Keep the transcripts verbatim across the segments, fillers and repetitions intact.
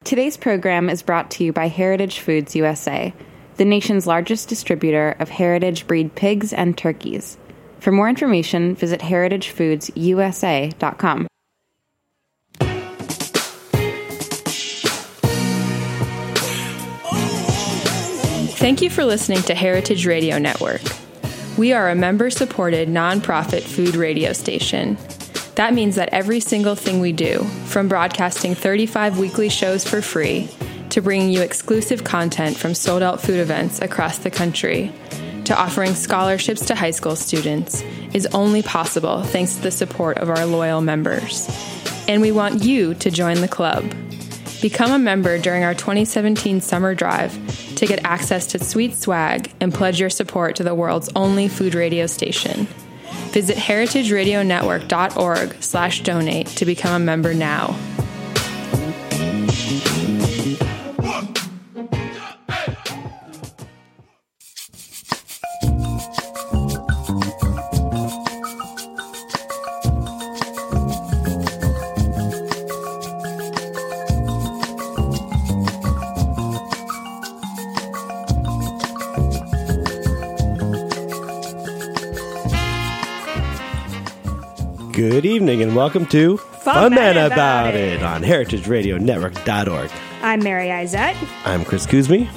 Today's program is brought to you by Heritage Foods U S A, the nation's largest distributor of heritage breed pigs and turkeys. For more information, visit heritage foods u s a dot com. Thank you for listening to Heritage Radio Network. We are a member-supported, nonprofit food radio station. That means that every single thing we do, from broadcasting thirty-five weekly shows for free, to bringing you exclusive content from sold-out food events across the country, to offering scholarships to high school students, is only possible thanks to the support of our loyal members. And we want you to join the club. Become a member during our twenty seventeen summer drive to get access to sweet swag and pledge your support to the world's only food radio station. Visit heritage radio network dot org slash donate to become a member now. Good evening and welcome to Fun Man About It on heritage radio network dot org. I'm Mary Izette. I'm Chris Kuzmi.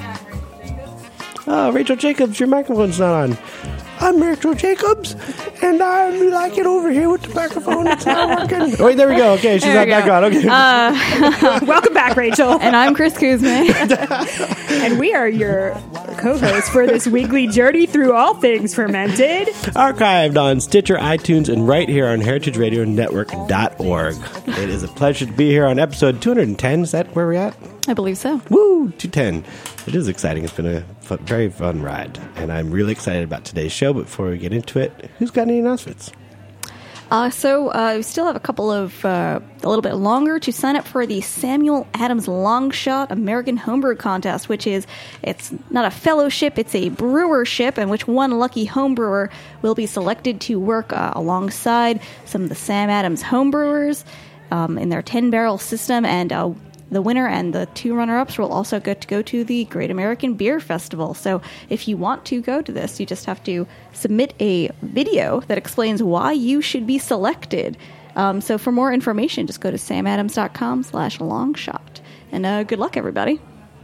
Oh, Rachel Jacobs, your microphone's not on. I'm Rachel Jacobs, and I'm like it over here with the microphone. It's not working. Oh, wait, there we go. Okay, she's not back on. Okay. Uh, welcome back, Rachel. And I'm Chris Kuzma. And we are your co-hosts for this weekly journey through all things fermented. Archived on Stitcher, iTunes, and right here on heritage radio network dot org. It is a pleasure to be here on episode two hundred ten. Is that where we're at? I believe so. Woo! two ten. It is exciting. It's been a fun, very fun ride. And I'm really excited about today's show. But before we get into it, who's got any announcements? Uh, so uh, we still have a couple of, uh, a little bit longer to sign up for the Samuel Adams Longshot American Homebrew Contest, which is, it's not a fellowship, it's a brewership, in which one lucky homebrewer will be selected to work uh, alongside some of the Sam Adams homebrewers um, in their ten-barrel system, and uh, the winner and the two runner-ups will also get to go to the Great American Beer Festival. So if you want to go to this, you just have to submit a video that explains why you should be selected. Um, so for more information, just go to sam adams dot com slash longshot. And uh, good luck, everybody.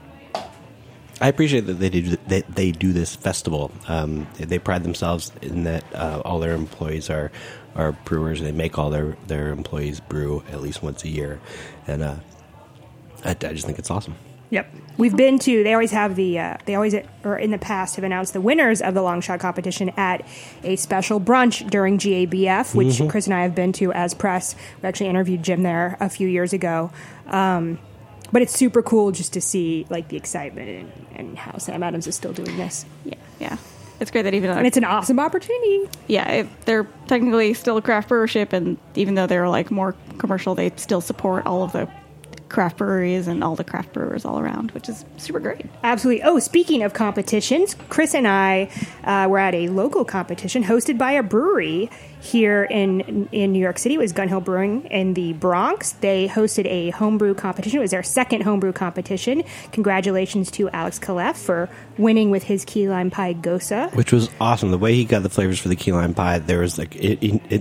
I appreciate that they do that they do this festival. Um, they pride themselves in that uh, all their employees are are brewers. They make all their, their employees brew at least once a year. And uh I, I just think it's awesome. Yep. We've been to, they always have the, uh, they always, or in the past, have announced the winners of the long shot competition at a special brunch during G A B F, which mm-hmm. Chris and I have been to as press. We actually interviewed Jim there a few years ago. Um, but it's super cool just to see, like, the excitement and, and how Sam Adams is still doing this. Yeah, yeah. It's great that even though... And it's an awesome opportunity. Yeah, it, they're technically still a craft brewership, and even though they're, like, more commercial, they still support all of the craft breweries and all the craft brewers all around, which is super great. Absolutely. Oh, speaking of competitions, Chris and I uh, were at a local competition hosted by a brewery here in in New York City. It was Gun Hill Brewing in the Bronx. They hosted a homebrew competition. It was their second homebrew competition. Congratulations to Alex Calef for winning with his key lime pie Gosa, which was awesome. The way he got the flavors for the key lime pie, there was like it it, it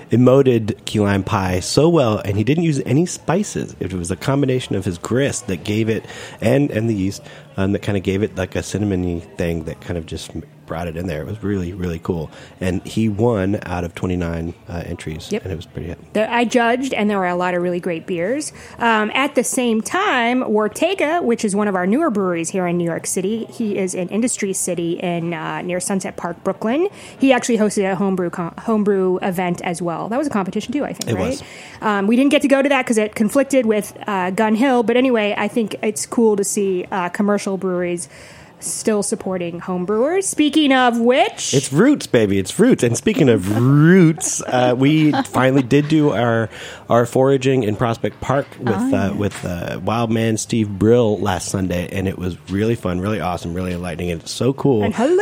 emoted key lime pie so well, and he didn't use any spices. It was a combination of his grist that gave it, and and the yeast um, that kind of gave it like a cinnamony thing that kind of just brought it in there. It was really, really cool. And he won out of twenty-nine uh, entries. Yep. And it was pretty good. The, I judged, and there were a lot of really great beers. Um, at the same time, Ortega, which is one of our newer breweries here in New York City, he is in Industry City in uh, near Sunset Park, Brooklyn. He actually hosted a homebrew com- homebrew event as well. That was a competition too, I think, it right? Was. Um, we didn't get to go to that because it conflicted with uh, Gun Hill. But anyway, I think it's cool to see uh, commercial breweries still supporting home brewers. Speaking of which... It's Roots, baby. It's Roots. And speaking of Roots, uh, we finally did do our our foraging in Prospect Park with oh, yeah. uh, with uh, Wild Man Steve Brill last Sunday, and it was really fun, really awesome, really enlightening, and it's so cool. And hilarious.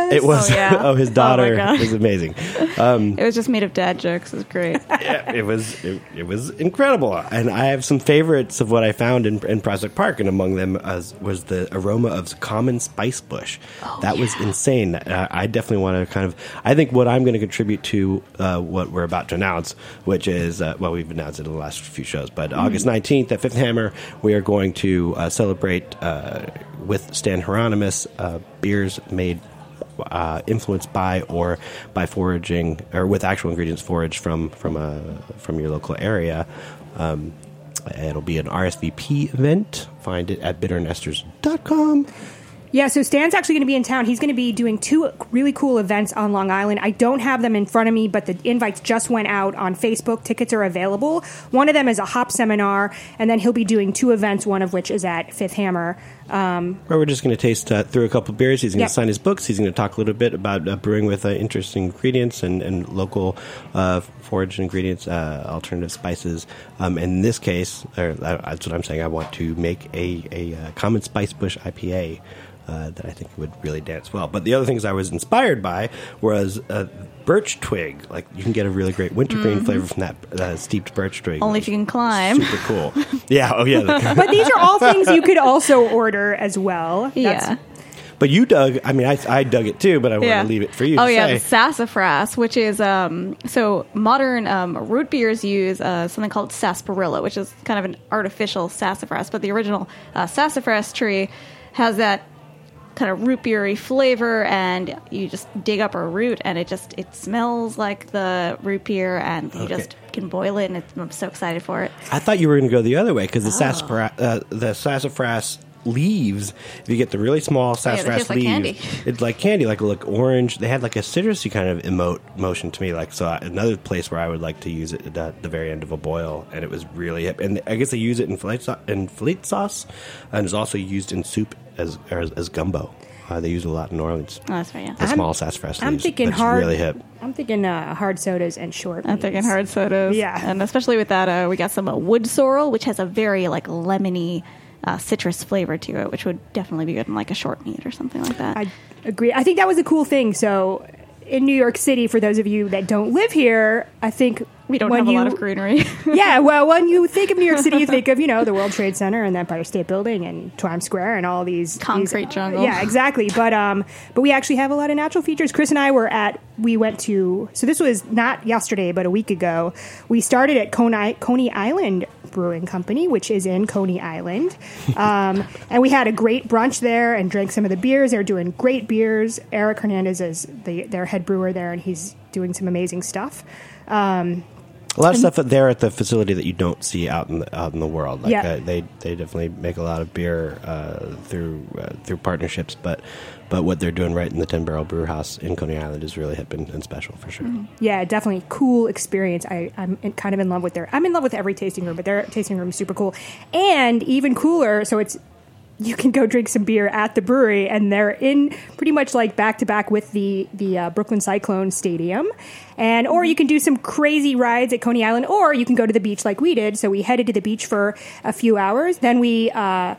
this? It was. Oh, yeah. Oh, his Oh, my daughter God. is amazing. Um, It was just made of dad jokes. It was great. yeah, it was it, it was incredible, and I have some favorites of what I found in, in Prospect Park, and among them was, was the aroma of common spice bush. Oh, that was yeah. insane. Uh, I definitely want to kind of. I think what I'm going to contribute to uh, what we're about to announce, which is uh, well, we've announced it in the last few shows, but Mm. August nineteenth at Fifth Hammer, we are going to uh, celebrate uh, with Stan Hieronymus uh, beers made. Uh, influenced by or by foraging or with actual ingredients foraged from from a from your local area. Um, it'll be an R S V P event. Find it at bitter nesters dot com. Yeah, so Stan's actually going to be in town. He's going to be doing two really cool events on Long Island. I don't have them in front of me, but the invites just went out on Facebook. Tickets are available. One of them is a hop seminar, and then he'll be doing two events, one of which is at Fifth Hammer. Um, Where we're just going to taste uh, through a couple of beers. He's going to Yep. sign his books. He's going to talk a little bit about uh, brewing with uh, interesting ingredients and, and local uh, foraged ingredients, uh, alternative spices. Um, in this case, or, uh, that's what I'm saying, I want to make a, a uh, common spice bush I P A. Uh, that I think would really dance well. But the other things I was inspired by was uh, birch twig. Like, you can get a really great wintergreen Mm-hmm. flavor from that uh, steeped birch twig. Only if you can climb. Super cool. Yeah, oh yeah. but these are all things you could also order as well. That's- Yeah. But you dug, I mean, I, I dug it too, but I want to leave it for you Oh to yeah, say. the sassafras, which is um, so modern um, root beers use uh, something called sarsaparilla, which is kind of an artificial sassafras. But the original uh, sassafras tree has that kind of root beery flavor, and you just dig up a root, and it just it smells like the root beer, and you Okay. just can boil it, and it's, I'm so excited for it. I thought you were going to go the other way because the, Oh. sassafras, uh, the sassafras leaves, if you get the really small they sassafras taste like leaves, candy. it's like candy, like look orange. They had like a citrusy kind of emote motion to me. Like so, I- another place where I would like to use it at the very end of a boil, and it was really hip. And I guess they use it in filet sauce, in filet sauce, and it's also used in soup as as, as gumbo. Uh, they use it a lot in New Orleans. Oh, that's right. Yeah. The small sassafras I'm leaves. thinking That's hard. really hip. I'm thinking uh, hard sodas and short. I'm thinking meats. hard sodas. Yeah. And especially with that, uh, we got some uh, wood sorrel, which has a very like lemony uh, citrus flavor to it, which would definitely be good in like a short meat or something like that. I agree. I think that was a cool thing. So, in New York City, for those of you that don't live here, I think we don't when have you, a lot of greenery. yeah, well, when you think of New York City, you think of, you know, the World Trade Center and the Empire State Building and Times Square and all these Concrete these, jungle. Yeah, exactly. But um, but we actually have a lot of natural features. Chris and I were at. We went to. So this was not yesterday, but a week ago. We started at Coney, Coney Island Brewing Company, which is in Coney Island, um, and we had a great brunch there and drank some of the beers. They're doing great beers. Eric Hernandez is the, their head brewer there, and he's doing some amazing stuff. Um, A lot of stuff there at the facility that you don't see out in the, out in the world. Like Yeah. uh, they they definitely make a lot of beer uh, through uh, through partnerships, but but what they're doing right in the Ten Barrel Brew House in Coney Island is really hip and, and special for sure. Yeah, definitely cool experience. I, I'm in, kind of in love with their. I'm in love with every tasting room, but their tasting room is super cool, and even cooler. So it's you can go drink some beer at the brewery, and they're in pretty much like back to back with the the uh, Brooklyn Cyclone Stadium, and or you can do some crazy rides at Coney Island, or you can go to the beach like we did. So we headed to the beach for a few hours, then we. Uh,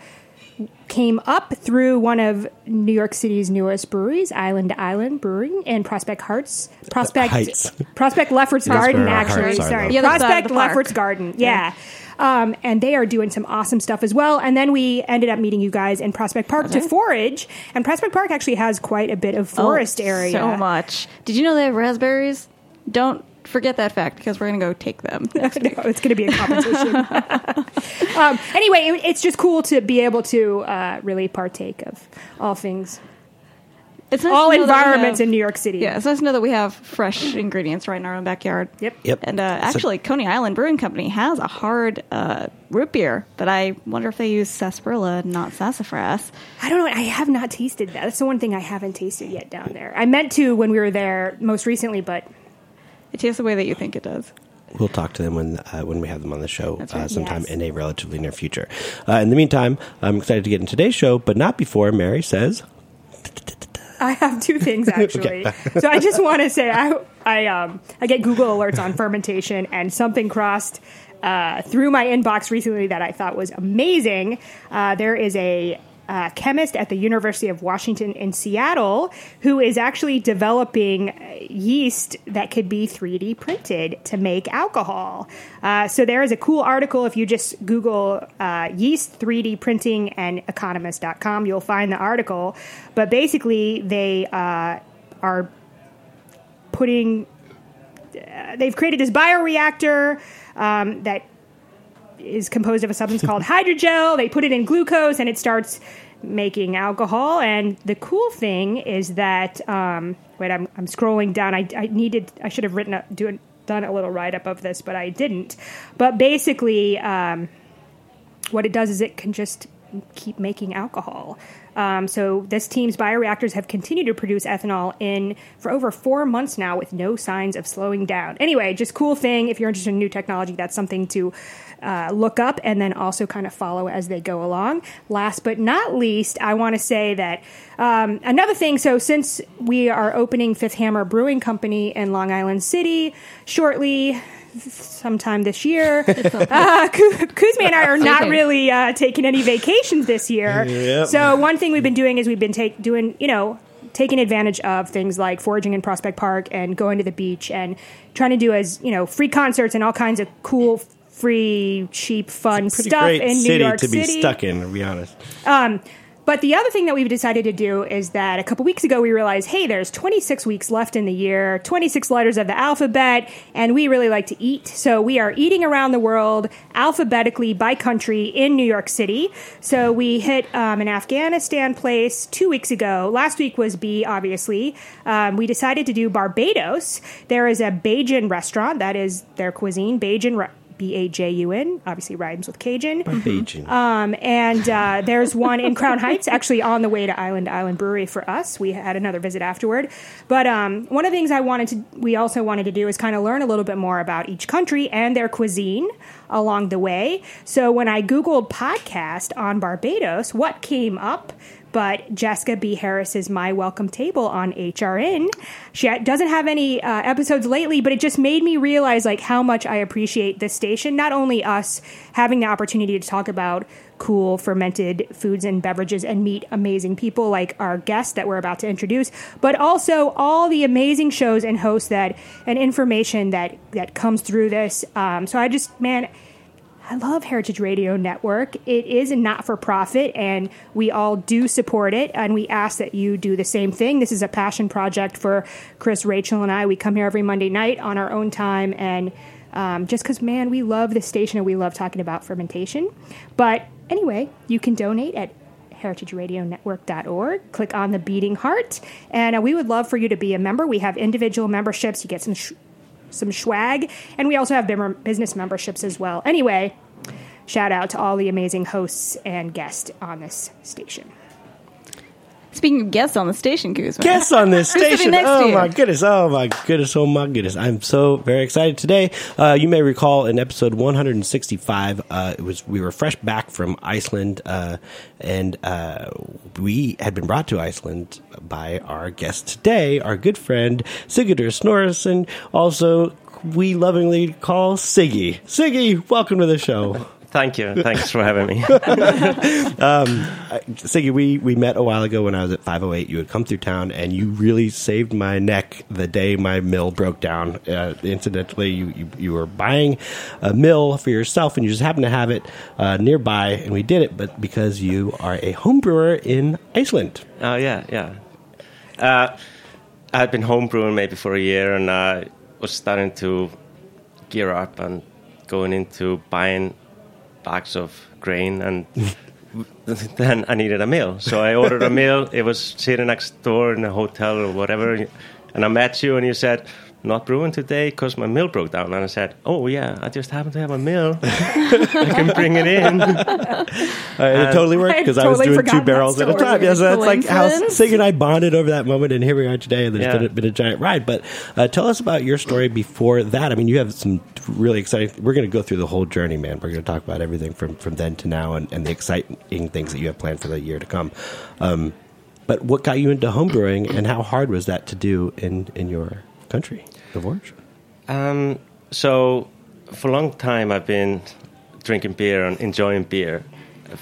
came up through one of New York City's newest breweries, Island to Island Brewing, and Prospect Heights. Prospect Heights. Prospect Lefferts Garden, Prospect actually. Heights, Sorry, sorry, The other side of Prospect the park. Lefferts Garden. Yeah. Um, and they are doing some awesome stuff as well. And then we ended up meeting you guys in Prospect Park to forage. And Prospect Park actually has quite a bit of forest Oh, area. So much. Did you know they have raspberries? Don't forget that fact because we're going to go take them. No, it's going to be a competition. um, anyway, it, it's just cool to be able to uh, really partake of all things, It's nice all to know that we environments have- in New York City. Yeah, it's nice to know that we have fresh ingredients right in our own backyard. Yep. Yep. And uh, So- actually, Coney Island Brewing Company has a hard uh, root beer that I wonder if they use sarsaparilla, not sassafras. I don't know. I have not tasted that. That's the one thing I haven't tasted yet down there. I meant to when we were there most recently, but It tastes the way that you think it does. We'll talk to them when uh, when we have them on the show That's uh, right. sometime Yes. in a relatively near future. Uh, in the meantime, I'm excited to get in today's show, but not before Mary says. I have two things actually. So I just want to say I I um I get Google alerts on fermentation, and something crossed uh, through my inbox recently that I thought was amazing. Uh, there is a uh, chemist at the University of Washington in Seattle who is actually developing yeast that could be three D printed to make alcohol. Uh, so there is a cool article. If you just Google uh, yeast three D printing and economist dot com, you'll find the article. But basically, they uh, are putting... Uh, they've created this bioreactor um, that is composed of a substance called hydrogel. They put it in glucose and it starts making alcohol. And the cool thing is that, um, wait, I'm, I'm scrolling down. I, I needed, I should have written up, do, done a little write up of this, but I didn't. But basically, um, what it does is it can just keep making alcohol. Um, so this team's bioreactors have continued to produce ethanol in for over four months now with no signs of slowing down. Anyway, just cool thing. If you're interested in new technology, that's something to uh, look up and then also kind of follow as they go along. Last but not least, I want to say that um, another thing. So since we are opening Fifth Hammer Brewing Company in Long Island City shortly, sometime this year. uh, Kuzma and I are not really uh, taking any vacations this year. Yep. So one thing we've been doing is we've been take, doing, you know, taking advantage of things like foraging in Prospect Park and going to the beach and trying to do as, you know, free concerts and all kinds of cool, free, cheap, fun it's a pretty stuff great in New city York to City. be stuck in, to be honest. Um, But the other thing that we've decided to do is that a couple weeks ago we realized, hey, there's twenty-six weeks left in the year, twenty-six letters of the alphabet, and we really like to eat. So we are eating around the world alphabetically by country in New York City. So we hit um, an Afghanistan place two weeks ago. Last week was B, obviously. Um, we decided to do Barbados. There is a Bajan restaurant. That is their cuisine, Bajan restaurant. B A J U N, obviously rhymes with Cajun. Cajun. Um, and uh, there's one in Crown Heights, actually on the way to Island Island Brewery for us. We had another visit afterward. But um, one of the things I wanted to, we also wanted to do is kind of learn a little bit more about each country and their cuisine along the way. So when I Googled podcast on Barbados, what came up? But Jessica B. Harris's My Welcome Table on H R N. She doesn't have any uh, episodes lately, but it just made me realize like how much I appreciate this station. Not only us having the opportunity to talk about cool fermented foods and beverages and meet amazing people like our guest that we're about to introduce, but also all the amazing shows and hosts that and information that that comes through this. Um, so I just, man, I love Heritage Radio Network. It is a not-for-profit, and we all do support it, and we ask that you do the same thing. This is a passion project for Chris, Rachel, and I. We come here every Monday night on our own time, and um, just because, man, we love this station, and we love talking about fermentation. But anyway, you can donate at heritage radio network dot org. Click on the beating heart, and uh, we would love for you to be a member. We have individual memberships. You get some... Sh- some swag, and we also have business memberships as well. Anyway, shout out to all the amazing hosts and guests on this station. Speaking of guests on the station, Kuzma. Guests on this station. next Oh to you? my goodness. Oh my goodness. Oh my goodness. I'm so very excited today. Uh, you may recall in episode one sixty-five, uh, it was we were fresh back from Iceland, uh, and uh, we had been brought to Iceland by our guest today, our good friend Sigurdur Snorrason, also we lovingly call Siggy. Siggy, welcome to the show. Thank you. Thanks for having me. um, Siggy, we, we met a while ago when I was at five oh eight. You had come through town, and you really saved my neck the day my mill broke down. Uh, incidentally, you, you you were buying a mill for yourself, and you just happened to have it uh, nearby, and we did it, but because you are a home brewer in Iceland. Oh, uh, yeah, yeah. Uh, I had been home brewing maybe for a year, and I was starting to gear up and going into buying bags of grain, and then I needed a meal. So I ordered a meal. It was sitting next door in a hotel or whatever, and I met you, and you said, not brewing today because my mill broke down. And I said, oh, yeah, I just happen to have a mill. I can bring it in. Uh, and it totally worked because I, totally I was doing two barrels at a time. Yeah, so that's like how Sig and I bonded over that moment, and here we are today, and there's yeah. been, a, been a giant ride. But uh, tell us about your story before that. I mean, you have some really exciting... We're going to go through the whole journey, man. We're going to talk about everything from, from then to now and, and the exciting things that you have planned for the year to come. Um, but what got you into homebrewing, and how hard was that to do in, in your country of origin? Um, so for a long time I've been drinking beer and enjoying beer.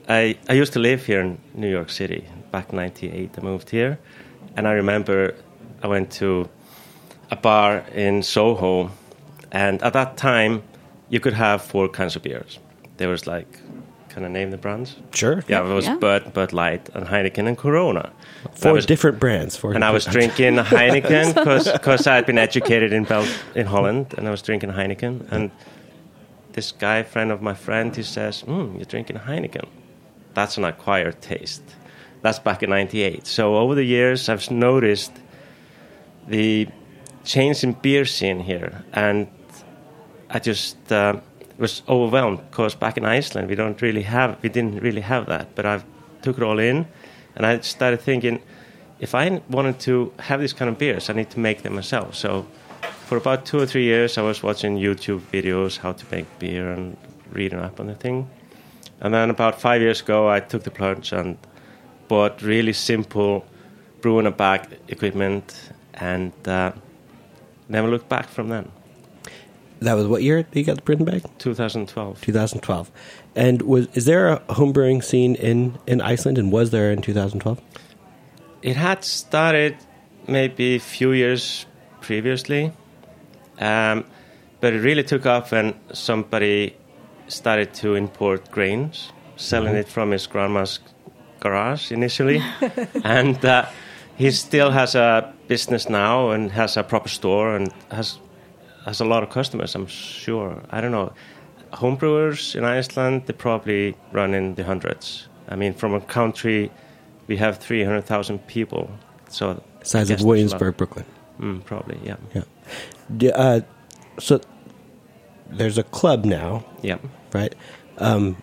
I, I used to live here in New York City. Back in ninety-eight, I moved here. And I remember I went to a bar in Soho. And at that time, you could have four kinds of beers. There was like, can I name the brands? Sure. Yeah, it was Yeah. Bud, Bud Light, and Heineken, and Corona. Four I was, different brands. Four and I was different- drinking Heineken because I had been educated in Bel- in Holland, and I was drinking Heineken. And this guy, friend of my friend, he says, mm, you're drinking Heineken. That's an acquired taste. That's back in ninety-eight. So over the years, I've noticed the change in beer scene here. And I just uh, was overwhelmed because back in Iceland, we don't really have, we didn't really have that. But I took it all in, and I started thinking, if I wanted to have these kind of beers, I need to make them myself. So for about two or three years, I was watching YouTube videos, how to make beer, and reading up on the thing. And then about five years ago, I took the plunge and bought really simple brewing a bag equipment, and uh, never looked back from then. That was what year you got the Britain bag? twenty twelve. twenty twelve. And was is there a homebrewing scene in, in Iceland, and was there in two thousand twelve? It had started maybe a few years previously, um, but it really took off when somebody started to import grains, selling Mm-hmm. it from his grandma's garage initially. And uh, he still has a business now and has a proper store and has has a lot of customers, I'm sure. I don't know. Homebrewers in Iceland, they probably run in the hundreds. I mean, from a country, we have three hundred thousand people. So Size I of guess Williamsburg, Brooklyn. there's a lot. Mm, probably, yeah. Yeah. D- uh, so there's a club now, Yeah. right? Um,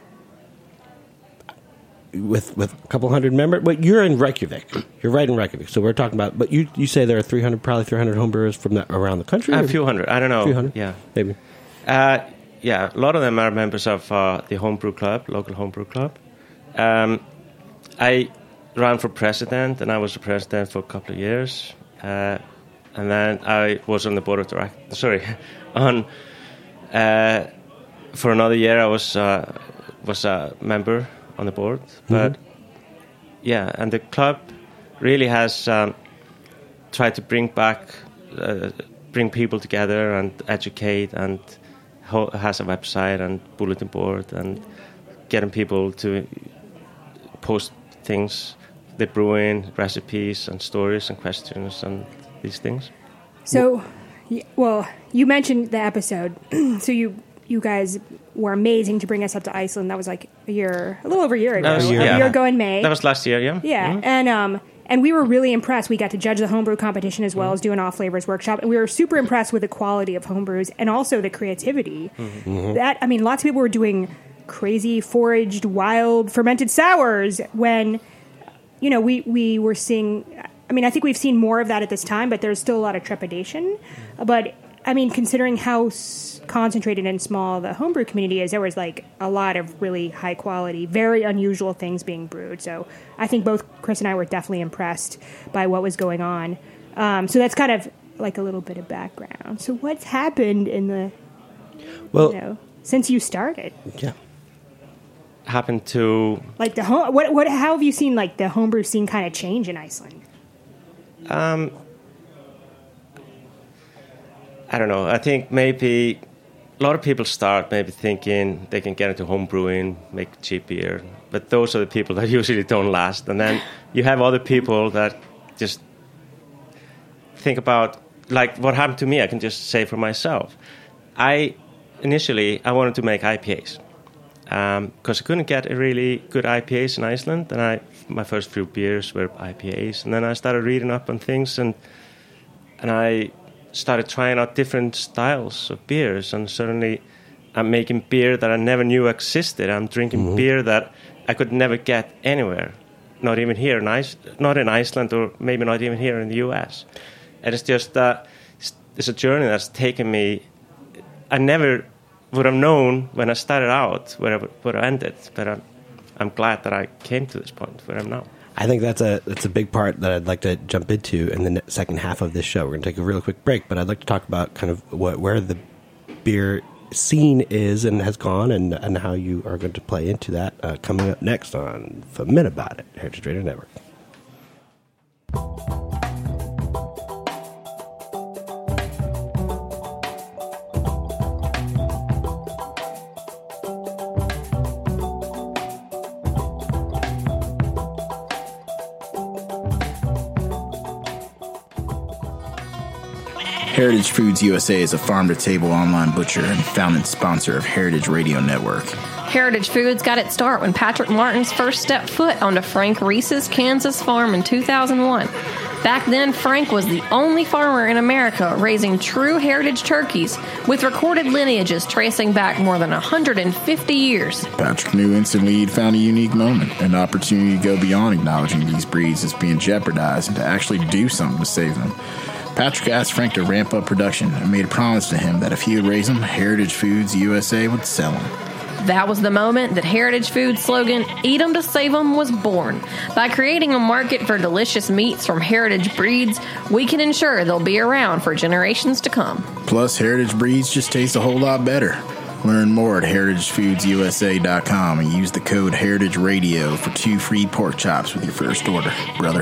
with with a couple hundred members. But you're in Reykjavik. You're right in Reykjavik. So we're talking about. But you you say there are three hundred, probably three hundred homebrewers from the, around the country. A or- few hundred, I don't know. few hundred? Yeah. maybe. Uh, yeah, a lot of them are members of uh, the homebrew club, local homebrew club. Um, I ran for president, and I was the president for a couple of years. Uh, and then I was on the board of directors. Sorry, on uh, for another year I was uh, was a member on the board. But yeah, and the club really has um, tried to bring back, uh, bring people together and educate, and ho- has a website and bulletin board and getting people to post things, the brewing recipes and stories and questions and these things. So, y- well, you mentioned the episode. So you you guys were amazing to bring us up to Iceland. That was like a year, a little over a year ago. That was- a yeah. year ago in May. That was last year, yeah. Yeah, Mhm. and um, and we were really impressed. We got to judge the homebrew competition as well as do an off flavors workshop, and we were super impressed with the quality of homebrews and also the creativity. That I mean, lots of people were doing crazy foraged, wild, fermented sours when, you know, we we were seeing. I mean, I think we've seen more of that at this time, but there's still a lot of trepidation. But I mean, considering how s- concentrated and small the homebrew community is, there was like a lot of really high quality, very unusual things being brewed. So I think both Chris and I were definitely impressed by what was going on. Um, so that's kind of like a little bit of background. So what's happened in the, Well, you know, since you started? yeah. Happened to Like the home, what, what, how have you seen like the homebrew scene kind of change in Iceland? Um, I don't know. I think maybe a lot of people start maybe thinking they can get into home brewing, make cheap beer, but those are the people that usually don't last. And then you have other people that just think about, like what happened to me. I can just say for myself. I initially I wanted to make I P As because I couldn't get a really good I P As in Iceland, and I my first few beers were I P As, and then I started reading up on things, and and I started trying out different styles of beers, and suddenly I'm making beer that I never knew existed. I'm drinking beer that I could never get anywhere, not even here in Ice, not in Iceland, or maybe not even here in the U S. And it's just uh, it's, it's a journey that's taken me. I never would have known when I started out where I would, where I ended, but I'm, I'm glad that I came to this point where I'm now. I think that's a that's a big part that I'd like to jump into in the ne- second half of this show. We're going to take a real quick break, but I'd like to talk about kind of what, where the beer scene is and has gone, and, and how you are going to play into that uh, coming up next on Ferment About It, Heritage Radio Network. Heritage Foods U S A is a farm-to-table online butcher and founding sponsor of Heritage Radio Network. Heritage Foods got its start when Patrick Martins first stepped foot onto Frank Reese's Kansas farm in two thousand one. Back then, Frank was the only farmer in America raising true heritage turkeys with recorded lineages tracing back more than one hundred fifty years. Patrick knew instantly he'd found a unique moment, an opportunity to go beyond acknowledging these breeds as being jeopardized and to actually do something to save them. Patrick asked Frank to ramp up production and made a promise to him that if he would raise them, Heritage Foods U S A would sell them. That was the moment that Heritage Foods' slogan, Eat 'em to Save 'em, was born. By creating a market for delicious meats from heritage breeds, we can ensure they'll be around for generations to come. Plus, heritage breeds just taste a whole lot better. Learn more at heritage foods u s a dot com and use the code Heritage Radio for two free pork chops with your first order, brother.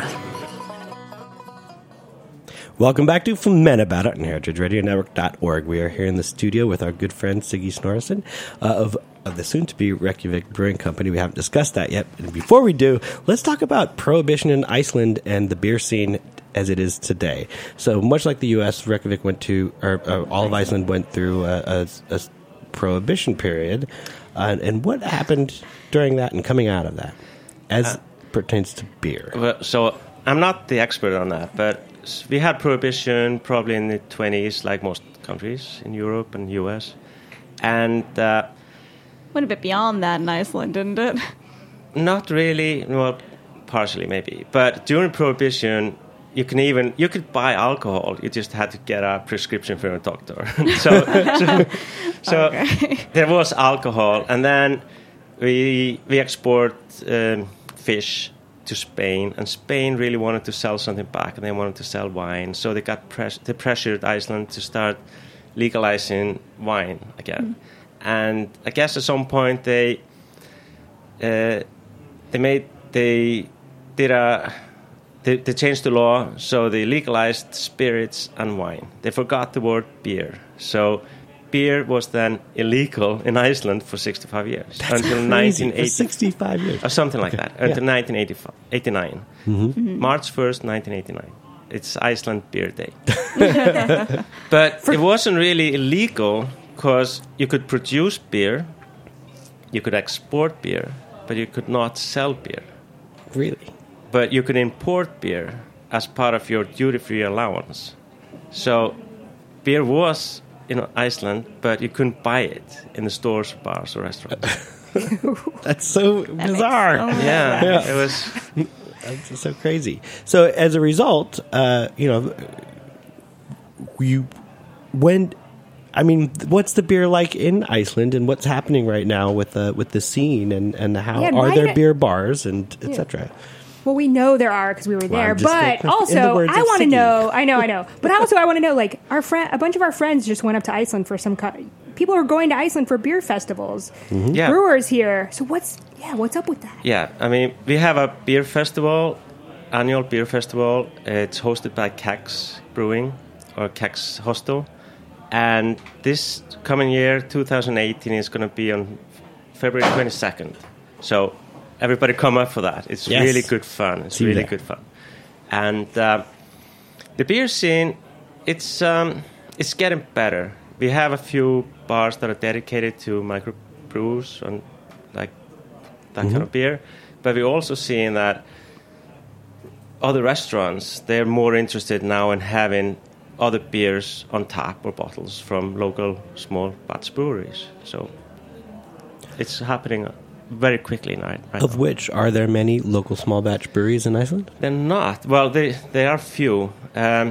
Welcome back to Ferment About It on heritage radio network dot org. We are here in the studio with our good friend Siggy Snorrason uh, of, of the soon-to-be Reykjavik Brewing Company. We haven't discussed that yet. And before we do, let's talk about Prohibition in Iceland and the beer scene as it is today. So much like the U S, Reykjavik went to, or uh, all of Iceland went through a, a, a prohibition period. Uh, and what happened during that and coming out of that as uh, pertains to beer? Well, so I'm not the expert on that, but we had prohibition probably in the twenties, like most countries in Europe and U S. And uh, went a bit beyond that in Iceland, didn't it? Not really. Well, partially maybe. But during prohibition, you can even you could buy alcohol. You just had to get a prescription from a doctor. so, so, so okay. There was alcohol, and then we we export um, fish to Spain, and Spain really wanted to sell something back, and they wanted to sell wine, so they got press- they pressured Iceland to start legalizing wine again. Mm. And I guess at some point they uh, they made they did a they, they changed the law, so they legalized spirits and wine. They forgot the word beer, so beer was then illegal in Iceland for sixty-five years. That's until crazy. nineteen eighty. For sixty-five years. Or something like okay. that. Until yeah. nineteen eighty-nine. Mm-hmm. Mm-hmm. March first, nineteen eighty-nine. It's Iceland Beer Day. But for it wasn't really illegal because you could produce beer, you could export beer, but you could not sell beer. Really? But you could import beer as part of your duty-free allowance. So beer was in Iceland, but you couldn't buy it in the stores, bars, or restaurants. That's so that bizarre. So yeah, yeah, it was. That's so crazy. So as a result, uh, you know, you when, I mean, what's the beer like in Iceland, and what's happening right now with the with the scene, and and how yeah, are there bear bars and et cetera? Yeah. Well, we know there are because we were there, well, but also I want to know. I know, I know, but also I want to know. Like our friend, a bunch of our friends just went up to Iceland for some. Co- people are going to Iceland for beer festivals. Mm-hmm. Yeah. Brewers here. So what's yeah? What's up with that? Yeah, I mean, we have a beer festival, annual beer festival. It's hosted by Kex Brewing or Kex Hostel, and this coming year, two thousand eighteen, is going to be on February twenty-second. So. Everybody come up for that. It's yes. really good fun. It's See really that. good fun. And uh, the beer scene, it's um, it's getting better. We have a few bars that are dedicated to microbrews and like that mm-hmm. kind of beer. But we're also seeing that other restaurants, they're more interested now in having other beers on tap or bottles from local small batch breweries. So it's happening very quickly now. Right of now. Which, are there many local small batch breweries in Iceland? They're not. Well, they, they are few. Um,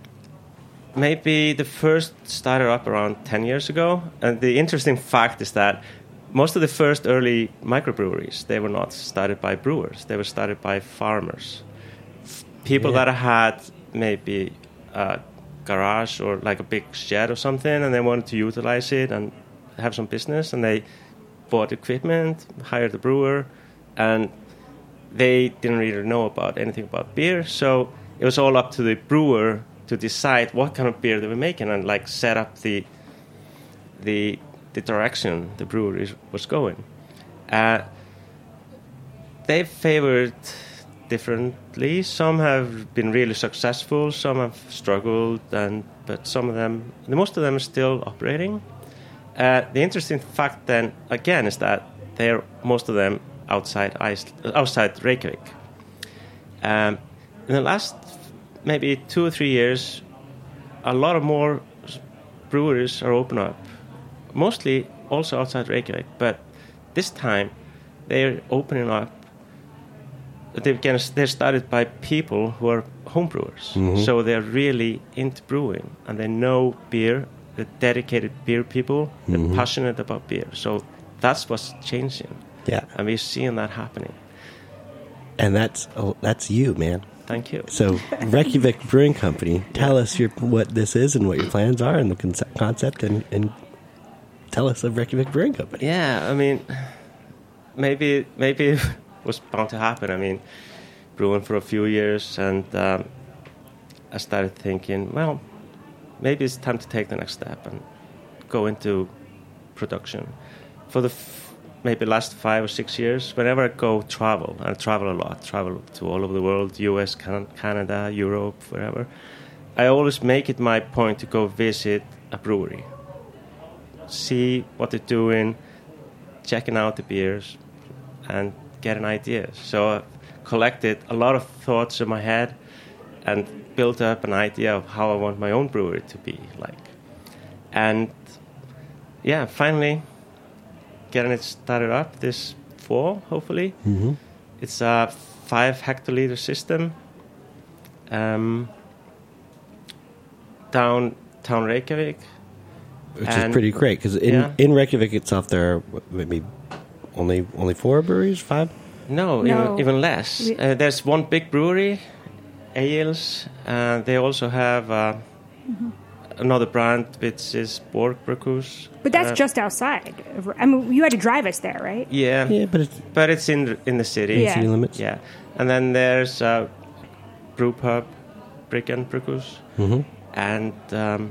maybe the first started up around ten years ago. And the interesting fact is that most of the first early microbreweries, they were not started by brewers. They were started by farmers. People yeah. that had maybe a garage or like a big shed or something, and they wanted to utilize it and have some business, and they bought equipment, hired a brewer, and they didn't really know about anything about beer. So it was all up to the brewer to decide what kind of beer they were making and like set up the the the direction the brewery was going. Uh, they favored differently. Some have been really successful, some have struggled, and but some of them, the most of them, are still operating. Uh, the interesting fact, then, again, is that they're most of them outside Iceland, outside Reykjavik. Um, in the last maybe two or three years, a lot of more breweries are open up, mostly also outside Reykjavik. But this time, they're opening up. They're, they're started by people who are homebrewers, mm-hmm. so they're really into brewing and they know beer. They're dedicated beer people. They're mm-hmm. passionate about beer. So that's what's changing. Yeah, and we're seeing that happening. And that's oh, that's you, man. Thank you. So Reykjavik Brewing Company, tell yeah. us your, what this is and what your plans are and the concept, concept and, and tell us of Reykjavik Brewing Company. Yeah, I mean, maybe maybe it was bound to happen. I mean, brewing for a few years, and um, I started thinking, well, maybe it's time to take the next step and go into production. For the f- maybe last five or six years, whenever I go travel, and I travel a lot, travel to all over the world, U S, Can- Canada, Europe, wherever, I always make it my point to go visit a brewery, see what they're doing, checking out the beers, and get an idea. So I've collected a lot of thoughts in my head and built up an idea of how I want my own brewery to be like. And yeah, finally getting it started up this fall, hopefully. Mm-hmm. It's a five hectoliter system. Um, downtown Reykjavik. Which and is pretty great, because in, yeah. in Reykjavik itself there are maybe only only four breweries, five? No, No. Even, even less. Uh, there's one big brewery, Ales, and they also have uh, mm-hmm. another brand which is Borgbrukus. But that's uh, just outside. I mean, you had to drive us there, right? Yeah, Yeah, but it's but it's in the, in the city. Yeah. city limits. Yeah, and then there's uh, brew pub, Brick and Brukus, Mm-hmm. and um,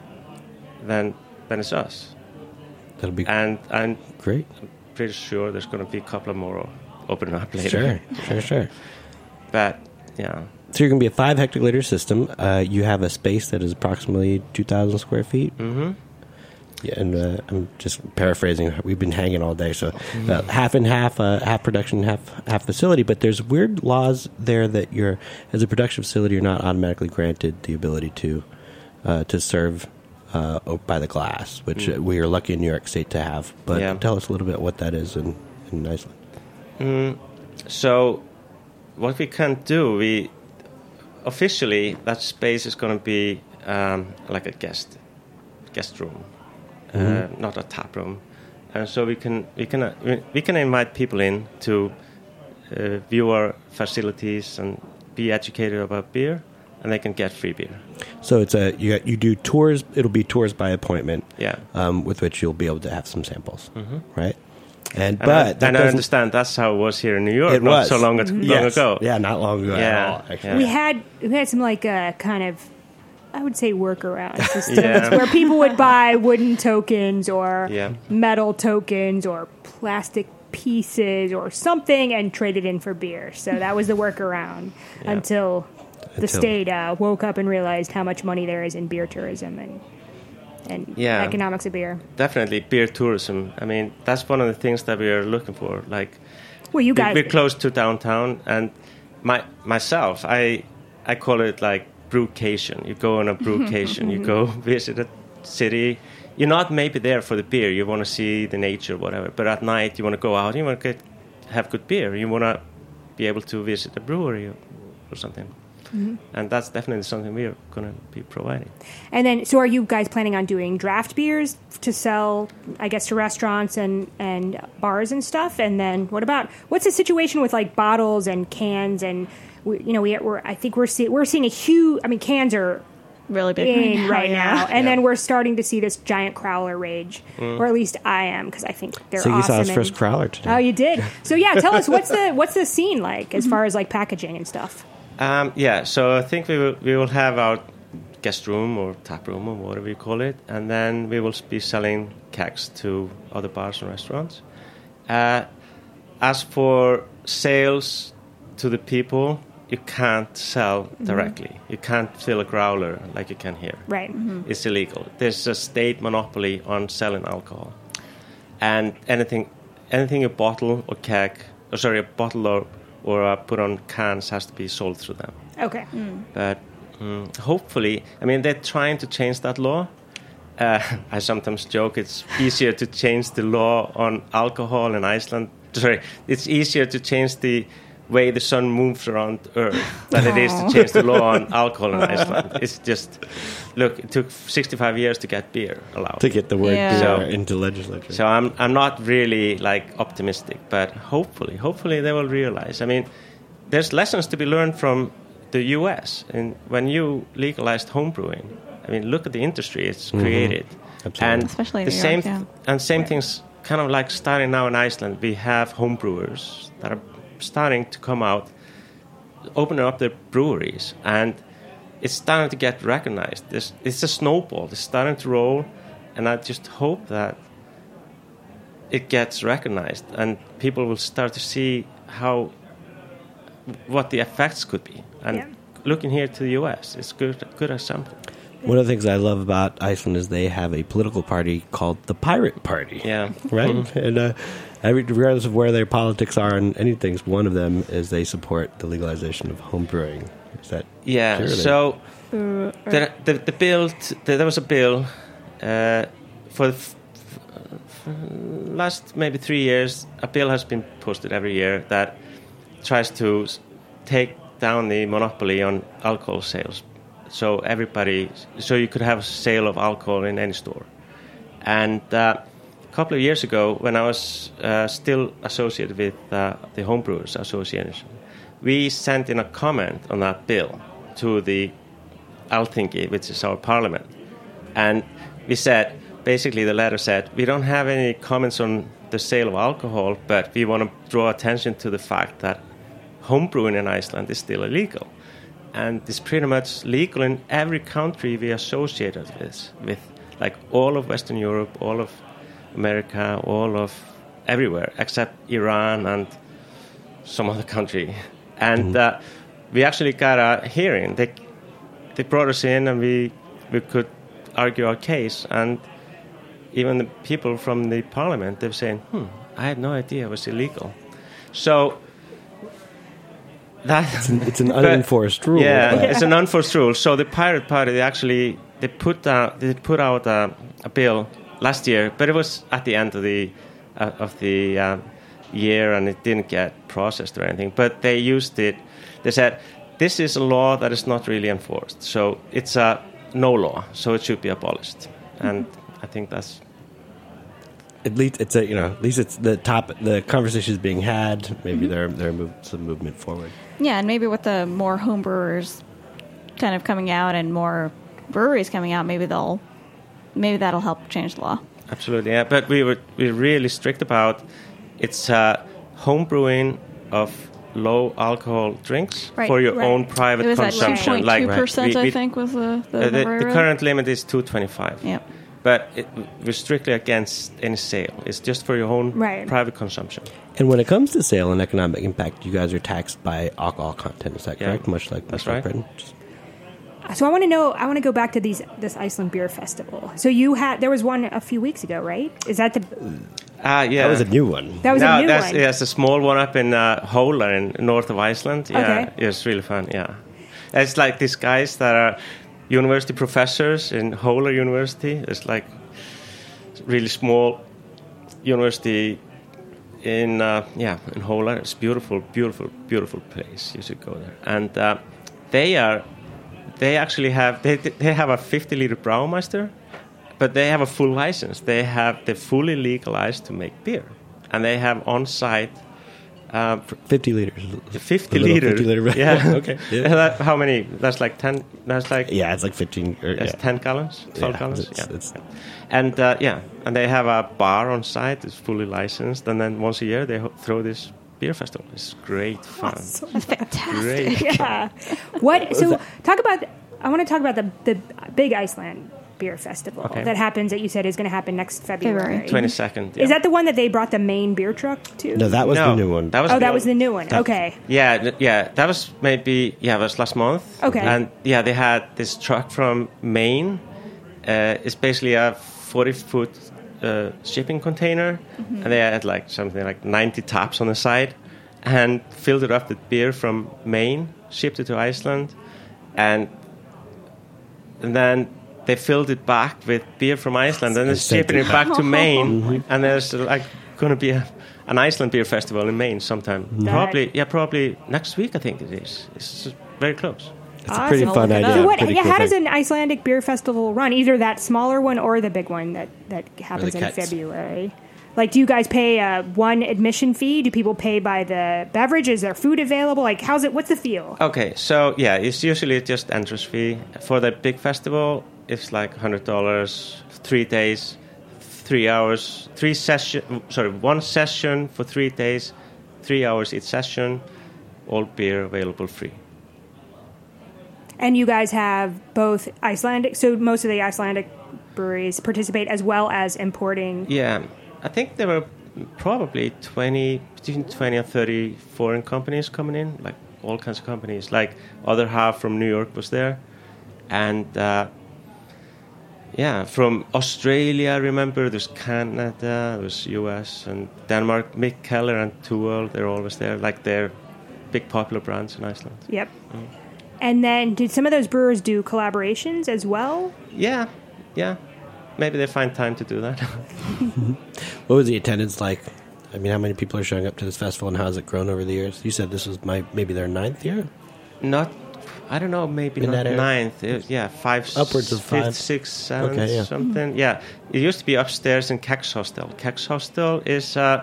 then then it's us. That'll be And I'm great. pretty sure there's going to be a couple of more opening up later. Sure, sure, sure. But yeah, So you're going to be a five hectoliter system. Uh, you have a space that is approximately two thousand square feet. mm-hmm. Yeah, and uh, I'm just paraphrasing. We've been hanging all day, so uh, half and half, uh, half production, half half facility. But there's weird laws there that you're, as a production facility, you're not automatically granted the ability to uh, to serve uh, by the glass, which Mm. uh, we are lucky in New York State to have. But Yeah. tell us a little bit what that is in, in Iceland. Mm, so what we can do, we officially that space is going to be um, like a guest guest room, uh, not a tap room, and so we can we can uh, we, we can invite people in to uh, view our facilities and be educated about beer, and they can get free beer. So it's a you you do tours. It'll be tours by appointment. Yeah. Um, with which you'll be able to have some samples, Mhm. right? And, And, but I, that and I doesn't- understand that's how it was here in New York It not was so long, long Yes. ago. Yeah, not long ago at Yeah. all. Actually. Yeah. We had we had some like uh, kind of, I would say, workaround systems Yeah. where people would buy wooden tokens or Yeah. metal tokens or plastic pieces or something and trade it in for beer. So that was the workaround Yeah. until the Until- state uh, woke up and realized how much money there is in beer tourism and and Yeah. economics of beer. Definitely beer tourism. I mean, that's one of the things that we are looking for. Like, Well, you we- guys, we're close to downtown, and my myself, I I call it like brewcation. You go on a brewcation. You go visit a city. You're not maybe there for the beer. You want to see the nature, whatever. But at night, you want to go out. You want to get have good beer. You want to be able to visit a brewery or, or something. And that's definitely something we are going to be providing. and then so are you guys planning on doing draft beers to sell, I guess, to restaurants and, and bars and stuff? And then what about what's the situation with like bottles and cans and we, you know we we're I think we're see, we're seeing a huge. I mean, cans are really big in right right now. now. Yeah. And then we're starting to see this giant crowler rage, or at least I am, because I think they're So you awesome. saw his and- first crowler today. Oh, you did. So yeah, tell us what's the what's the scene like as far as like packaging and stuff. Um, yeah, so I think we will we will have our guest room or tap room or whatever you call it, and then we will be selling kegs to other bars and restaurants. Uh, as for sales to the people, you can't sell directly. Mm-hmm. You can't fill a growler like you can here. Right. Mm-hmm. It's illegal. There's a state monopoly on selling alcohol, and anything anything a bottle or keg, or sorry, a bottle or or uh, put on cans has to be sold through them. Okay. Mm. But um, hopefully, I mean, they're trying to change that law. Uh, I sometimes joke it's easier to change the law on alcohol in Iceland. Sorry, it's easier to change the way the sun moves around Earth than it is to change the law on alcohol in Iceland. It's just, look, it took sixty-five years to get beer allowed. To get the word Yeah. beer So- into legislature. So I'm I'm not really like optimistic, but hopefully, hopefully they will realize. I mean, there's lessons to be learned from the U S. And when you legalized homebrewing, I mean, look at the industry it's created, Absolutely. and Especially in the New same York, yeah. and same things kind of like starting now in Iceland. We have homebrewers that are starting to come out, opening up their breweries, and it's starting to get recognized. This it's a snowball. It's starting to roll, and I just hope that it gets recognized and people will start to see how what the effects could be. And Yeah. looking here to the U S, it's a good good example. One of the things I love about Iceland is they have a political party called the Pirate Party. Yeah. Right? Mhm. And uh, every, regardless of where their politics are and anything, one of them is they support the legalization of home brewing. Is that Yeah. clear? So the, the the bill t- the, there was a bill uh, for the f- f- last maybe three years. A bill has been posted every year that tries to s- take down the monopoly on alcohol sales. So everybody, so you could have a sale of alcohol in any store. And uh, a couple of years ago, when I was uh, still associated with uh, the Homebrewers Association, we sent in a comment on that bill to the Alþingi, which is our parliament. And we said, basically the letter said, we don't have any comments on the sale of alcohol, but we want to draw attention to the fact that homebrewing in Iceland is still illegal. And it's pretty much legal in every country we associated with, with like all of Western Europe, all of America, all of everywhere, except Iran and some other country. And uh, we actually got a hearing. They they brought us in, and we we could argue our case. And even the people from the parliament, they're saying, "Hmm, I had no idea it was illegal." So that It's an, it's an unenforced rule. yeah, but- it's an unenforced rule. So the Pirate Party, they actually they put out they put out a, a bill last year, but it was at the end of the uh, of the uh, year, and it didn't get processed or anything. But they used it. They said this is a law that is not really enforced, so it's a no law, so it should be abolished. And I think that's At least it's a you know at least it's the top the conversation is being had. Maybe there there move, some movement forward. Yeah, and maybe with the more home brewers kind of coming out and more breweries coming out, maybe they'll maybe that'll help change the law. absolutely, yeah. But we were we were really strict about it's uh, home brewing of low alcohol drinks Right, for your right. own private It was at two consumption. point two percent, we- I we- think, was the the, Uh, the, the, very the rate. current limit is two twenty-five. Yep. But it, we're strictly against any sale. It's just for your own Right. private consumption. And when it comes to sale and economic impact, you guys are taxed by alcohol content. Is that Yeah. correct? Much like That's Great right. Britain. Just- So I want to know. I want to go back to these this Iceland Beer Festival. So you had there was one a few weeks ago, right? Is that the Ah, yeah. That was a new one. that was no, a new that's, one? yeah, it's a small one up in uh, Hólar in north of Iceland. Yeah, Okay. yeah, it's really fun. Yeah, it's like these guys that are university professors in Hólar University. It's like really small university in uh, yeah in Hólar. It's beautiful, beautiful, beautiful place. You should go there. And uh, they are they actually have they they have a fifty liter Braumeister. But they have a full license. They have they're fully legalized to make beer, and they have on-site Um, fifty liters. fifty The little liters. fifty liter. Yeah. Okay. Yeah. That- how many? That's like ten. That's like Yeah, it's like fifteen. Or, that's yeah. ten gallons, twelve Yeah, gallons. it's- yeah. it's- And uh, yeah, and they have a bar on site. It's fully licensed, and then once a year they ho- throw this beer festival. It's great fun. That's fantastic. Great. Yeah. What? So talk about. I want to talk about the the big Iceland Beer Festival Okay. that happens. That you said is going to happen next February. February. Twenty second. Yeah. Is that the one that they brought the main beer truck to? No, that was No, the new one. That was oh, the that old- was the new one. That- Okay. Yeah, th- yeah, that was maybe yeah, it was last month. Okay. And yeah, they had this truck from Maine. Uh, it's basically a forty foot uh, shipping container, and they had like something like ninety taps on the side, and filled it up with beer from Maine, shipped it to Iceland, and and then they filled it back with beer from Iceland, and they're And sent shipping it it back to Maine, and there's like going to be a, an Iceland beer festival in Maine sometime. Probably, yeah, probably next week. I think it is. It's very close. It's a pretty Awesome. fun Look it idea. up. So what? Pretty Yeah. cool How does thing. an Icelandic beer festival run? Either that smaller one or the big one that that happens in Cats. February. Like, do you guys pay uh, one admission fee? Do people pay by the beverage? Is there food available? Like, how's it? What's the feel? Okay, so yeah, it's usually just entrance fee. For the big festival, it's like one hundred dollars, three days, three hours, three session. Sorry, one session for three days, three hours each session, all beer available free. And you guys have both Icelandic. So most of the Icelandic breweries participate as well as importing. Yeah, I think there were probably twenty, between twenty and thirty foreign companies coming in, like all kinds of companies. Like other half from New York was there, and uh, yeah, from Australia. I remember there's Canada, there's U S and Denmark. Mick Keller and Tuel, they're always there. Like they're big popular brands in Iceland. Yep. And then, did some of those brewers do collaborations as well? Yeah, yeah. Maybe they find time to do that. What was the attendance like? I mean, how many people are showing up to this festival, and how has it grown over the years? You said this was my maybe their ninth year. Not, I don't know, maybe In not that area? ninth. It- yeah, five, Upwards of fifth, five. sixth, seventh, Okay, yeah. something. Yeah, it used to be upstairs in Kex Hostel. Kex Hostel is, uh,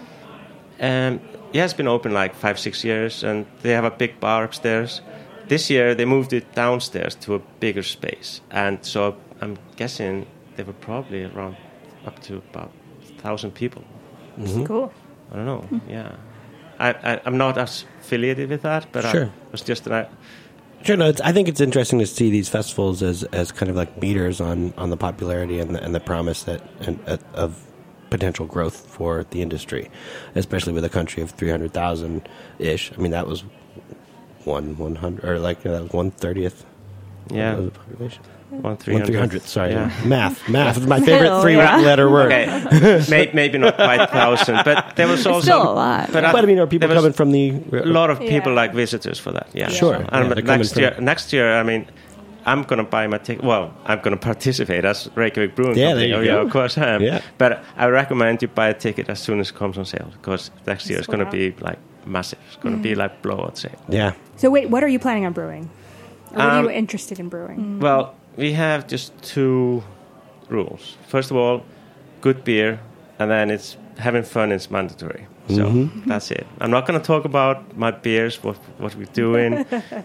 um, yeah, it's been open like five, six years, and they have a big bar upstairs. This year they moved it downstairs to a bigger space, and so I'm guessing they were probably around up to about a thousand people. Cool. I don't know. Yeah, I, I I'm not as affiliated with that, but I, Sure. it was just an. Sure, no, it's, I think it's interesting to see these festivals as, as kind of like meters on, on the popularity and the, and the promise that and, uh, of potential growth for the industry, especially with a country of three hundred thousand ish. I mean, that was one one hundred or like you know, that was one thirtieth Yeah. of the population. One three One hundred. three hundred. Sorry, Yeah. math. Math is my favorite Hell, three yeah. letter word. Okay, May, maybe not quite thousand, but there was also still a lot. But, But I mean, are people there was coming from the a lot of people Yeah. like visitors for that? Yeah, Sure. And Yeah, but they're coming next from- year, next year, I mean, I'm gonna buy my ticket. Well, I'm gonna participate as Reykjavik Brewing Yeah, Company. there you Oh, yeah, go. of course I am. Yeah. But I recommend you buy a ticket as soon as it comes on sale, because next year it's gonna Wow. be like massive. It's gonna be like blowout sale. Yeah. So wait, what are you planning on brewing? Or what are Um, you interested in brewing? Well, we have just two rules. First of all, good beer, and then it's having fun is mandatory. So Mm-hmm. that's it. I'm not going to talk about my beers, what what we're doing,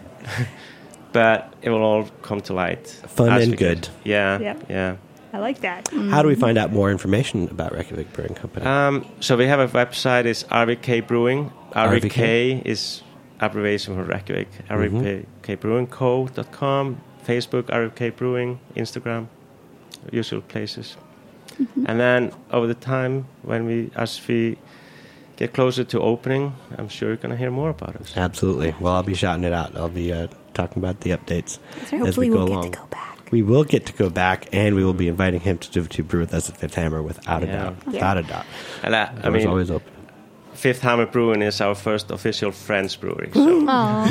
but it will all come to light. Fun as and we get- good. Yeah, Yep. yeah. I like that. How do we find out more information about Reykjavik Brewing Company? Um, so we have a website. It's R V K Brewing. R V K R V K is abbreviation for Reykjavik. R V K Mm-hmm. Brewing Co dot com. Facebook R V K Brewing. Instagram. Usual places. And then over the time, when we as we get closer to opening, I'm sure you're going to hear more about us. Absolutely. Well, I'll be shouting it out. I'll be uh, talking about the updates So as hopefully we go we'll along. get to go back. We will get to go back, and we will be inviting him to, to brew with us at Fifth Hammer without a Yeah. doubt. Without a doubt. And I, I Doors mean, always open. Fifth Hammer Brewing is our first official Friends brewery. So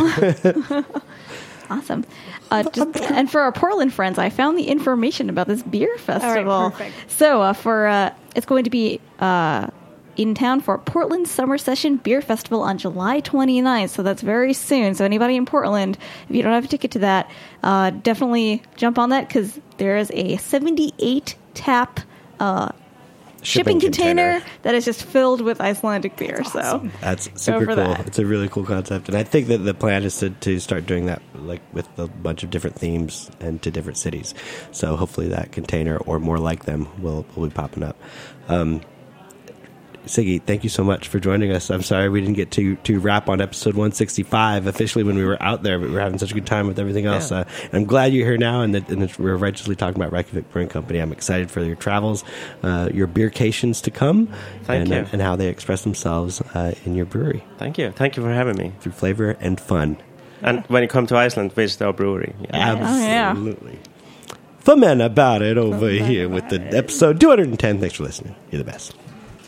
Awesome. Uh, just, and for our Portland friends, I found the information about this beer festival. perfect. So uh, for uh, it's going to be uh, in town for Portland Summer Session Beer Festival on July twenty-ninth. So that's very soon. So anybody in Portland, if you don't have a ticket to that, uh, definitely jump on that because there is a seventy-eight tap uh, shipping, container, container that is just filled with Icelandic beer. Awesome. So that's super cool. That. It's a really cool concept, and I think that the plan is to, to start doing that like with a bunch of different themes and to different cities. So hopefully that container or more like them will, will be popping up. Um, Siggy, thank you so much for joining us. I'm sorry we didn't get to, to wrap on episode one sixty-five officially when we were out there, but we were having such a good time with everything else. Yeah. Uh, and I'm glad you're here now, and that, and that we're righteously talking about Reykjavik Brewing Company. I'm excited for your travels, uh, your beercations to come, thank and, you. Uh, and how they express themselves uh, in your brewery. Thank you. Thank you for having me. Through flavor and fun. And when you come to Iceland, visit our brewery. Yeah. Absolutely. Oh, yeah. For men about it over for here with the it. episode two hundred ten. Thanks for listening. You're the best.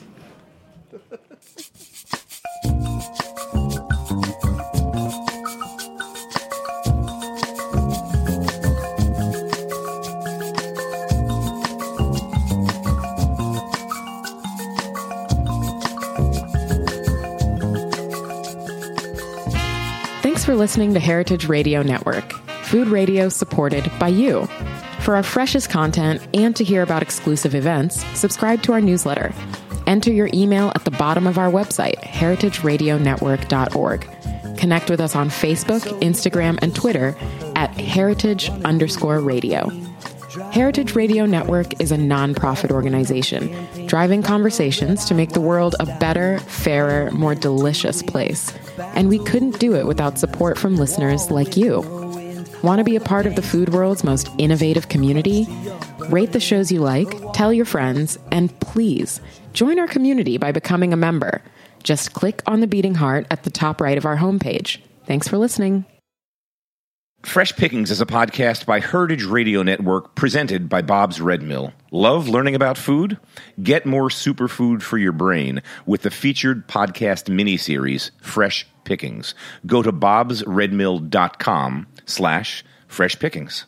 Thanks for listening to Heritage Radio Network, food radio supported by you. For our freshest content and to hear about exclusive events, subscribe to our newsletter. Enter your email at the bottom of our website, heritage radio network dot org. Connect with us on Facebook, Instagram, and Twitter at heritage underscore radio. Heritage Radio Network is a nonprofit organization driving conversations to make the world a better, fairer, more delicious place. And we couldn't do it without support from listeners like you. Want to be a part of the food world's most innovative community? Rate the shows you like, tell your friends, and please join our community by becoming a member. Just click on the beating heart at the top right of our homepage. Thanks for listening. Fresh Pickings is a podcast by Heritage Radio Network presented by Bob's Red Mill. Love learning about food? Get more superfood for your brain with the featured podcast miniseries, Fresh Pickings. Go to bobs red mill dot com slash fresh pickings.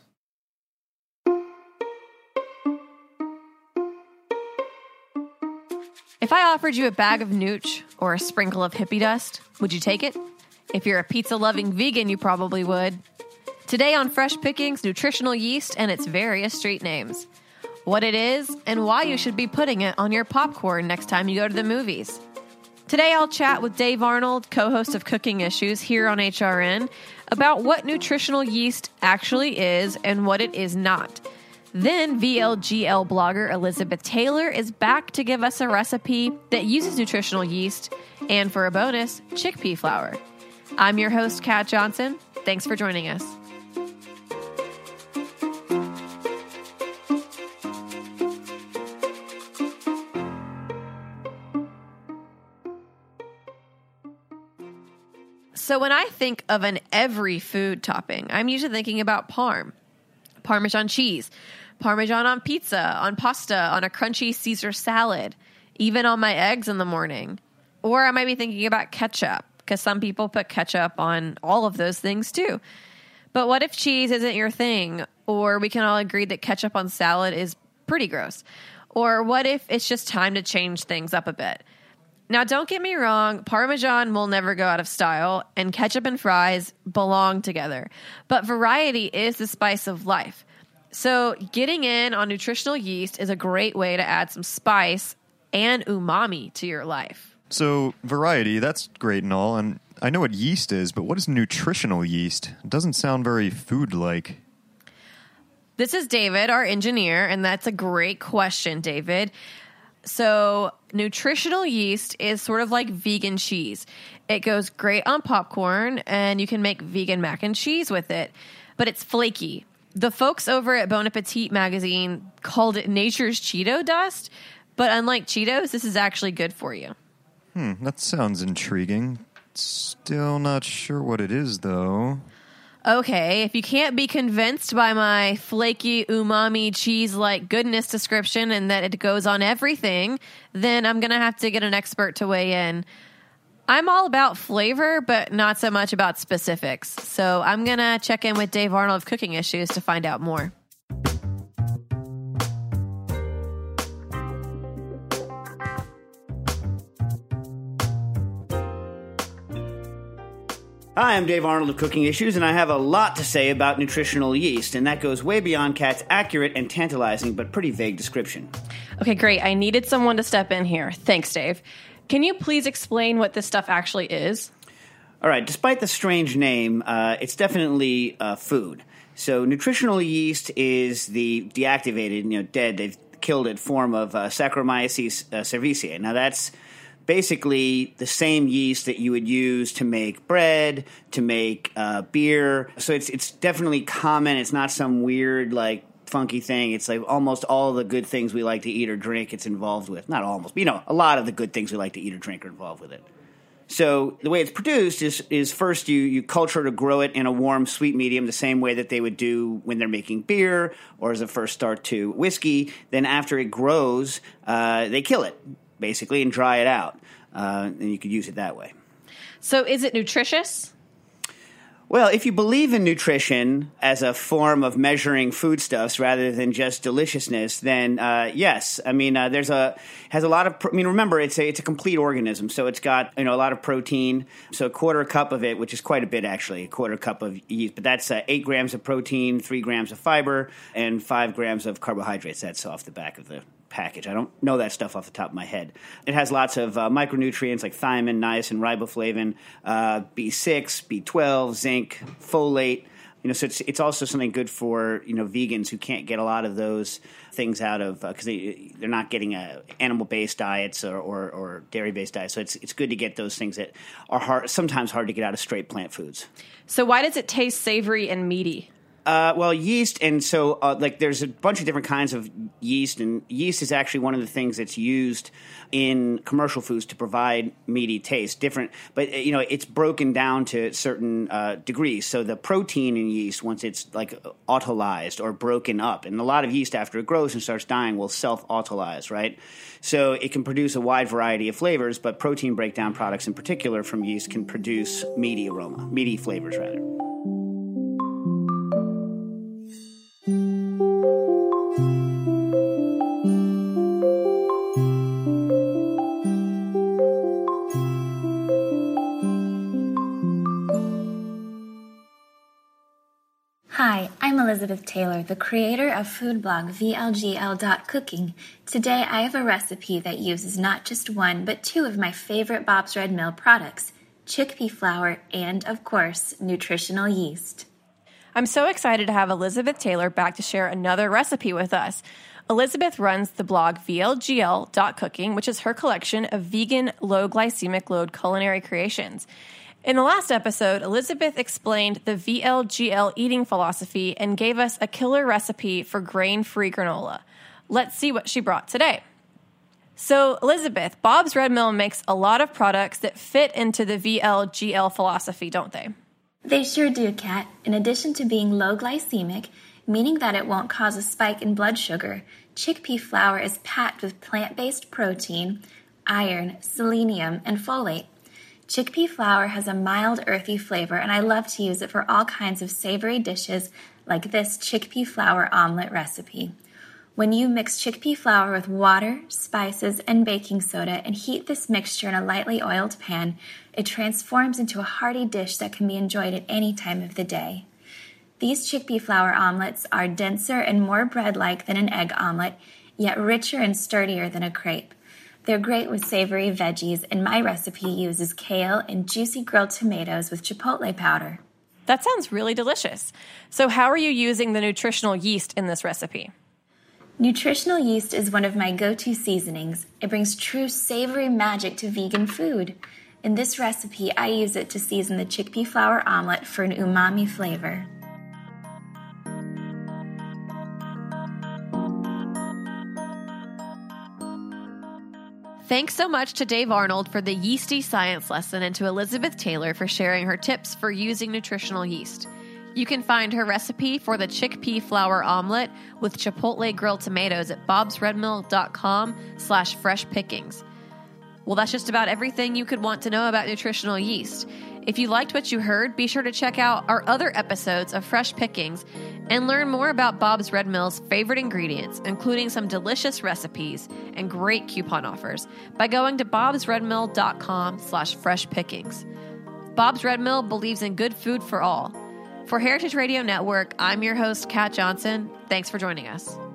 If I offered you a bag of nooch or a sprinkle of hippie dust, would you take it? If you're a pizza-loving vegan, you probably would. Today on Fresh Pickings, nutritional yeast and its various street names. What it is, and why you should be putting it on your popcorn next time you go to the movies. Today I'll chat with Dave Arnold, co-host of Cooking Issues here on H R N, about what nutritional yeast actually is and what it is not. Then V L G L blogger Elizabeth Taylor is back to give us a recipe that uses nutritional yeast, and for a bonus, chickpea flour. I'm your host, Kat Johnson. Thanks for joining us. So when I think of an every food topping, I'm usually thinking about parm. Parmesan cheese, Parmesan on pizza, on pasta, on a crunchy Caesar salad, even on my eggs in the morning. Or I might be thinking about ketchup, because some people put ketchup on all of those things too. But what if cheese isn't your thing? Or we can all agree that ketchup on salad is pretty gross. Or what if it's just time to change things up a bit? Now, don't get me wrong, Parmesan will never go out of style, and ketchup and fries belong together. But variety is the spice of life. So getting in on nutritional yeast is a great way to add some spice and umami to your life. So variety, that's great and all, and I know what yeast is, but what is nutritional yeast? It doesn't sound very food-like. This is David, our engineer, and that's a great question, David. So nutritional yeast is sort of like vegan cheese. It goes great on popcorn, and you can make vegan mac and cheese with it, but it's flaky. The folks over at Bon Appetit magazine called it nature's Cheeto dust, but unlike Cheetos, this is actually good for you. Hmm, that sounds intriguing. Still not sure what it is, though. Okay, if you can't be convinced by my flaky umami cheese-like goodness description and that it goes on everything, then I'm going to have to get an expert to weigh in. I'm all about flavor, but not so much about specifics. So I'm going to check in with Dave Arnold of Cooking Issues to find out more. Hi, I'm Dave Arnold of Cooking Issues, and I have a lot to say about nutritional yeast, and that goes way beyond Kat's accurate and tantalizing but pretty vague description. Okay, great. I needed someone to step in here. Thanks, Dave. Can you please explain what this stuff actually is? All right. Despite the strange name, uh, it's definitely uh, food. So nutritional yeast is the deactivated, you know, dead, they've killed it form of uh, Saccharomyces uh, cerevisiae. Now that's basically the same yeast that you would use to make bread, to make uh, beer. So it's it's definitely common. It's not some weird, like, funky thing. It's like almost all the good things we like to eat or drink it's involved with. Not almost, but, you know, a lot of the good things we like to eat or drink are involved with it. So the way it's produced is is first you, you culture to grow it in a warm, sweet medium the same way that they would do when they're making beer or as a first start to whiskey. Then after it grows, uh, they kill it, basically, and dry it out. Uh, and you could use it that way. So is it nutritious? Well, if you believe in nutrition as a form of measuring foodstuffs rather than just deliciousness, then uh, yes. I mean, uh, there's a has a lot of. Pro- I mean, remember, it's a it's a complete organism, so it's got you know a lot of protein. So a quarter cup of it, which is quite a bit actually, a quarter cup of yeast, but that's uh, eight grams of protein, three grams of fiber, and five grams of carbohydrates. That's off the back of the package. I don't know that stuff off the top of my head. It has lots of uh, micronutrients like thiamine, niacin, riboflavin, uh, B six, B twelve, zinc, folate. You know, so it's it's also something good for you know vegans who can't get a lot of those things out of because uh, they they're not getting uh, animal based diets or, or, or dairy based diets. So it's it's good to get those things that are hard sometimes hard to get out of straight plant foods. So why does it taste savory and meaty? Uh, well, yeast, and so uh, like there's a bunch of different kinds of yeast, and yeast is actually one of the things that's used in commercial foods to provide meaty taste. Different, but you know, it's broken down to certain uh, degrees. So the protein in yeast, once it's like autolyzed or broken up, and a lot of yeast after it grows and starts dying will self-autolyze, right? So it can produce a wide variety of flavors, but protein breakdown products in particular from yeast can produce meaty aroma, meaty flavors rather. Hi, I'm Elizabeth Taylor, the creator of food blog V L G L dot cooking. Today I have a recipe that uses not just one, but two of my favorite Bob's Red Mill products, chickpea flour and, of course, nutritional yeast. I'm so excited to have Elizabeth Taylor back to share another recipe with us. Elizabeth runs the blog V L G L dot cooking, which is her collection of vegan, low glycemic load culinary creations. In the last episode, Elizabeth explained the V L G L eating philosophy and gave us a killer recipe for grain-free granola. Let's see what she brought today. So, Elizabeth, Bob's Red Mill makes a lot of products that fit into the V L G L philosophy, don't they? They sure do, Kat. In addition to being low glycemic, meaning that it won't cause a spike in blood sugar, chickpea flour is packed with plant-based protein, iron, selenium, and folate. Chickpea flour has a mild, earthy flavor, and I love to use it for all kinds of savory dishes like this chickpea flour omelet recipe. When you mix chickpea flour with water, spices, and baking soda and heat this mixture in a lightly oiled pan, it transforms into a hearty dish that can be enjoyed at any time of the day. These chickpea flour omelets are denser and more bread-like than an egg omelet, yet richer and sturdier than a crepe. They're great with savory veggies, and my recipe uses kale and juicy grilled tomatoes with chipotle powder. That sounds really delicious. So how are you using the nutritional yeast in this recipe? Nutritional yeast is one of my go-to seasonings. It brings true savory magic to vegan food. In this recipe, I use it to season the chickpea flour omelet for an umami flavor. Thanks so much to Dave Arnold for the yeasty science lesson and to Elizabeth Taylor for sharing her tips for using nutritional yeast. You can find her recipe for the chickpea flour omelet with chipotle grilled tomatoes at bobsredmill.com slash fresh pickings. Well, that's just about everything you could want to know about nutritional yeast. If you liked what you heard, be sure to check out our other episodes of Fresh Pickings and learn more about Bob's Red Mill's favorite ingredients, including some delicious recipes and great coupon offers, by going to bobsredmill.com slash fresh pickings. Bob's Red Mill believes in good food for all. For Heritage Radio Network, I'm your host, Kat Johnson. Thanks for joining us.